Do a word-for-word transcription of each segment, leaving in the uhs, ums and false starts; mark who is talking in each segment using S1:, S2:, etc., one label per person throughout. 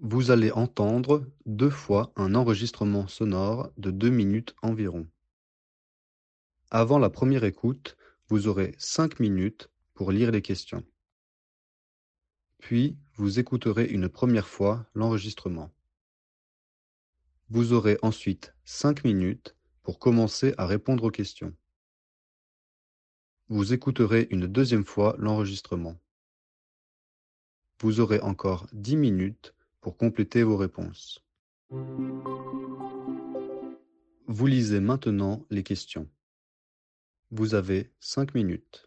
S1: Vous allez entendre deux fois un enregistrement sonore de deux minutes environ. Avant la première écoute, vous aurez cinq minutes pour lire les questions. Puis, vous écouterez une première fois l'enregistrement. Vous aurez ensuite cinq minutes pour commencer à répondre aux questions. Vous écouterez une deuxième fois l'enregistrement. Vous aurez encore dix minutes pour compléter vos réponses. Vous lisez maintenant les questions. Vous avez cinq minutes.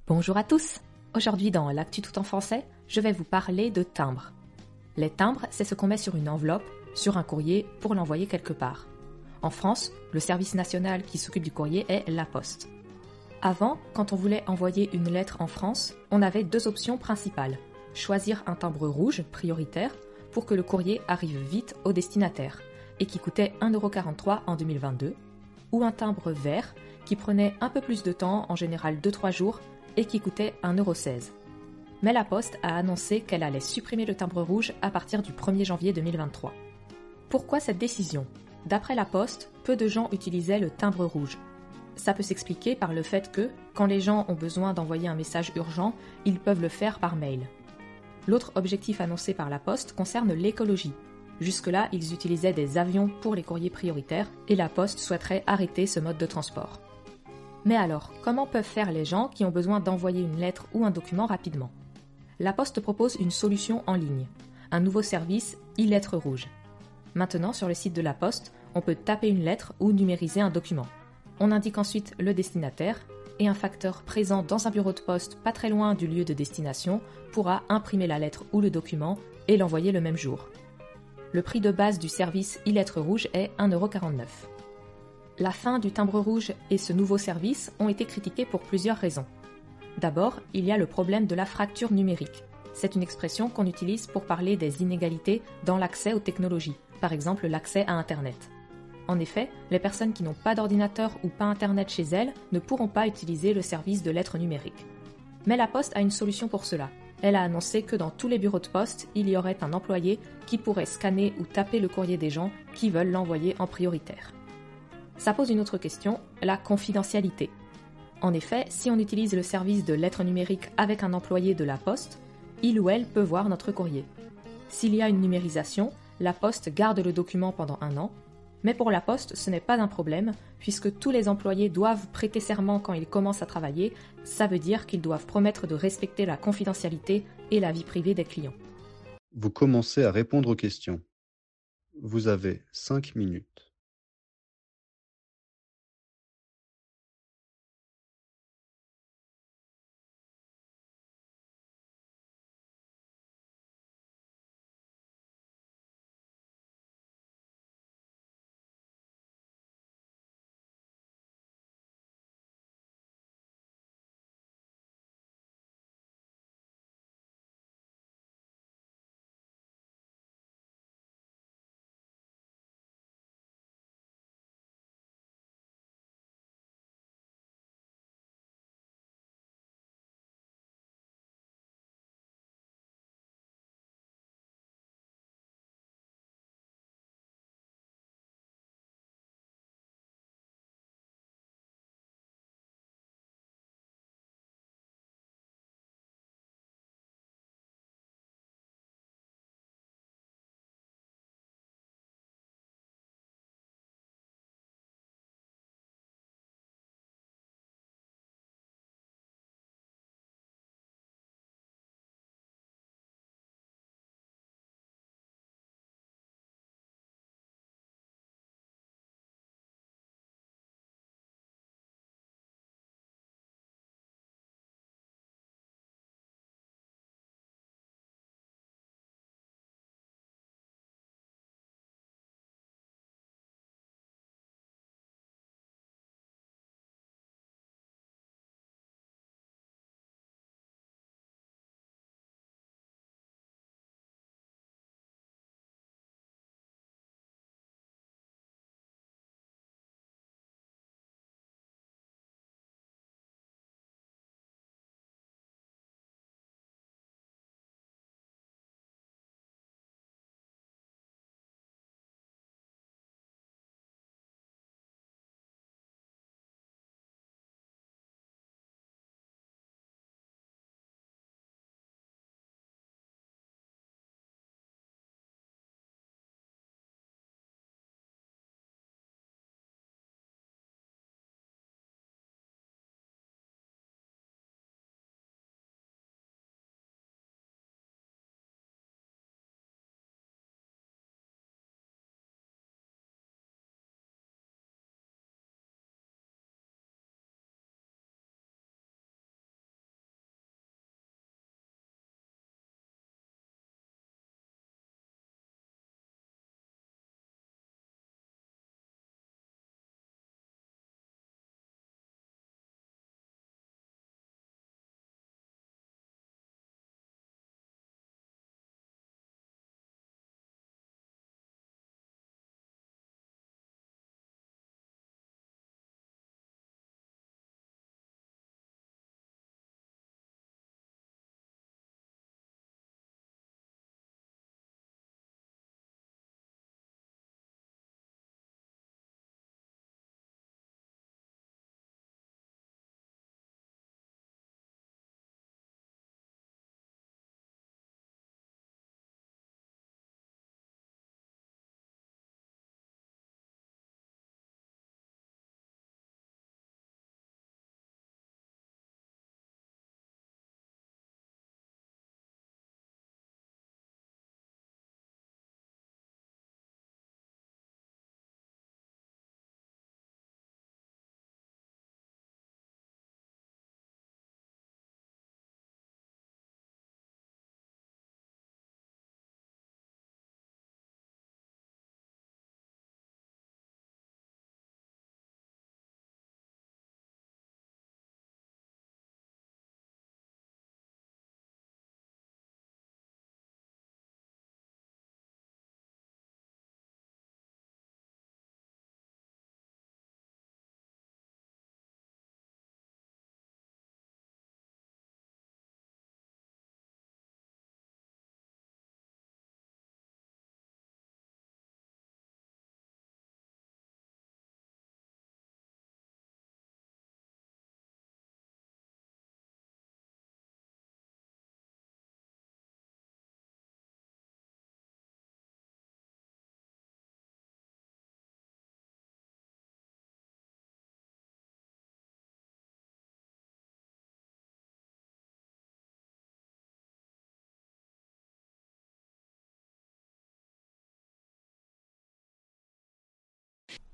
S2: Bonjour à tous. Aujourd'hui dans l'actu tout en français, je vais vous parler de timbres. Les timbres, c'est ce qu'on met sur une enveloppe, sur un courrier pour l'envoyer quelque part. En France, le service national qui s'occupe du courrier est La Poste. Avant, quand on voulait envoyer une lettre en France, on avait deux options principales. Choisir un timbre rouge prioritaire pour que le courrier arrive vite au destinataire et qui coûtait un euro quarante-trois en deux mille vingt-deux, ou un timbre vert qui prenait un peu plus de temps, en général deux à trois jours, et qui coûtait un euro seize. Mais La Poste a annoncé qu'elle allait supprimer le timbre rouge à partir du premier janvier deux mille vingt-trois. Pourquoi cette décision ? D'après La Poste, peu de gens utilisaient le timbre rouge. Ça peut s'expliquer par le fait que, quand les gens ont besoin d'envoyer un message urgent, ils peuvent le faire par mail. L'autre objectif annoncé par La Poste concerne l'écologie. Jusque-là, ils utilisaient des avions pour les courriers prioritaires et La Poste souhaiterait arrêter ce mode de transport. Mais alors, comment peuvent faire les gens qui ont besoin d'envoyer une lettre ou un document rapidement ? La Poste propose une solution en ligne, un nouveau service e-lettre rouge. Maintenant, sur le site de La Poste, on peut taper une lettre ou numériser un document. On indique ensuite le destinataire et un facteur présent dans un bureau de poste pas très loin du lieu de destination pourra imprimer la lettre ou le document et l'envoyer le même jour. Le prix de base du service e-lettre rouge est un euro quarante-neuf. La fin du timbre rouge et ce nouveau service ont été critiqués pour plusieurs raisons. D'abord, il y a le problème de la fracture numérique. C'est une expression qu'on utilise pour parler des inégalités dans l'accès aux technologies, par exemple l'accès à Internet. En effet, les personnes qui n'ont pas d'ordinateur ou pas Internet chez elles ne pourront pas utiliser le service de lettres numériques. Mais La Poste a une solution pour cela. Elle a annoncé que dans tous les bureaux de poste, il y aurait un employé qui pourrait scanner ou taper le courrier des gens qui veulent l'envoyer en prioritaire. Ça pose une autre question, la confidentialité. En effet, si on utilise le service de lettres numériques avec un employé de La Poste, il ou elle peut voir notre courrier. S'il y a une numérisation, La Poste garde le document pendant un an, mais pour La Poste, ce n'est pas un problème, puisque tous les employés doivent prêter serment quand ils commencent à travailler, ça veut dire qu'ils doivent promettre de respecter la confidentialité et la vie privée des clients.
S1: Vous commencez à répondre aux questions. Vous avez cinq minutes.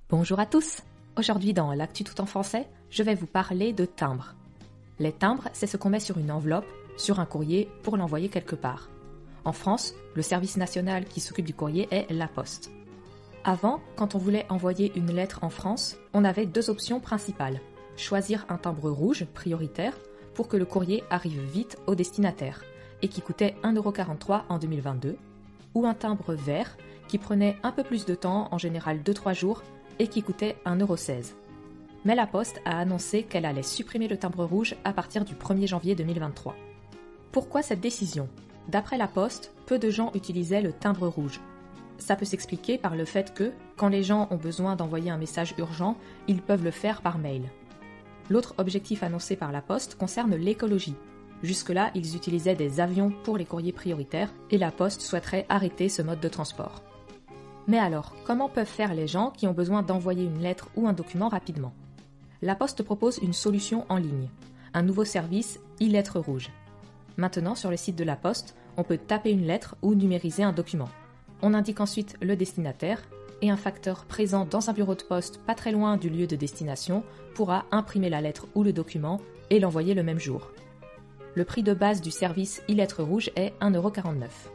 S2: Bonjour à tous. Aujourd'hui dans l'actu tout en français, je vais vous parler de timbres. Les timbres, c'est ce qu'on met sur une enveloppe, sur un courrier pour l'envoyer quelque part. En France, le service national qui s'occupe du courrier est La Poste. Avant, quand on voulait envoyer une lettre en France, on avait deux options principales. Choisir un timbre rouge prioritaire pour que le courrier arrive vite au destinataire et qui coûtait un euro quarante-trois en deux mille vingt-deux, ou un timbre vert qui prenait un peu plus de temps, en général deux à trois jours, et qui coûtait un euro seize. Mais La Poste a annoncé qu'elle allait supprimer le timbre rouge à partir du premier janvier deux mille vingt-trois. Pourquoi cette décision ? D'après La Poste, peu de gens utilisaient le timbre rouge. Ça peut s'expliquer par le fait que, quand les gens ont besoin d'envoyer un message urgent, ils peuvent le faire par mail. L'autre objectif annoncé par La Poste concerne l'écologie. Jusque-là, ils utilisaient des avions pour les courriers prioritaires et La Poste souhaiterait arrêter ce mode de transport. Mais alors, comment peuvent faire les gens qui ont besoin d'envoyer une lettre ou un document rapidement ? La Poste propose une solution en ligne, un nouveau service e-lettre rouge. Maintenant, sur le site de La Poste, on peut taper une lettre ou numériser un document. On indique ensuite le destinataire et un facteur présent dans un bureau de poste pas très loin du lieu de destination pourra imprimer la lettre ou le document et l'envoyer le même jour. Le prix de base du service e-lettre rouge est un euro quarante-neuf.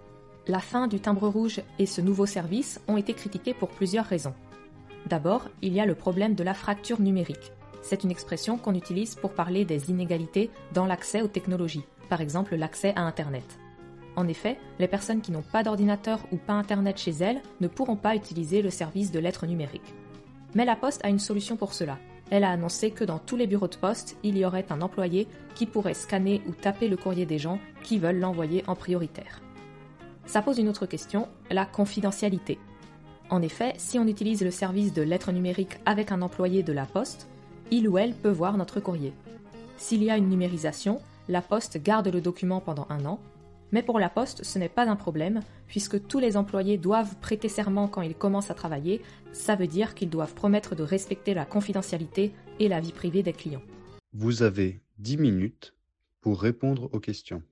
S2: La fin du timbre rouge et ce nouveau service ont été critiqués pour plusieurs raisons. D'abord, il y a le problème de la fracture numérique. C'est une expression qu'on utilise pour parler des inégalités dans l'accès aux technologies, par exemple l'accès à Internet. En effet, les personnes qui n'ont pas d'ordinateur ou pas Internet chez elles ne pourront pas utiliser le service de lettres numériques. Mais La Poste a une solution pour cela. Elle a annoncé que dans tous les bureaux de poste, il y aurait un employé qui pourrait scanner ou taper le courrier des gens qui veulent l'envoyer en prioritaire. Ça pose une autre question, la confidentialité. En effet, si on utilise le service de lettres numériques avec un employé de La Poste, il ou elle peut voir notre courrier. S'il y a une numérisation, La Poste garde le document pendant un an. Mais pour La Poste, ce n'est pas un problème, puisque tous les employés doivent prêter serment quand ils commencent à travailler. Ça veut dire qu'ils doivent promettre de respecter la confidentialité et la vie privée des clients.
S1: Vous avez dix minutes pour répondre aux questions.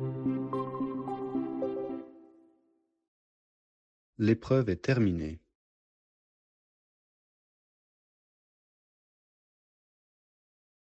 S1: L'épreuve est terminée.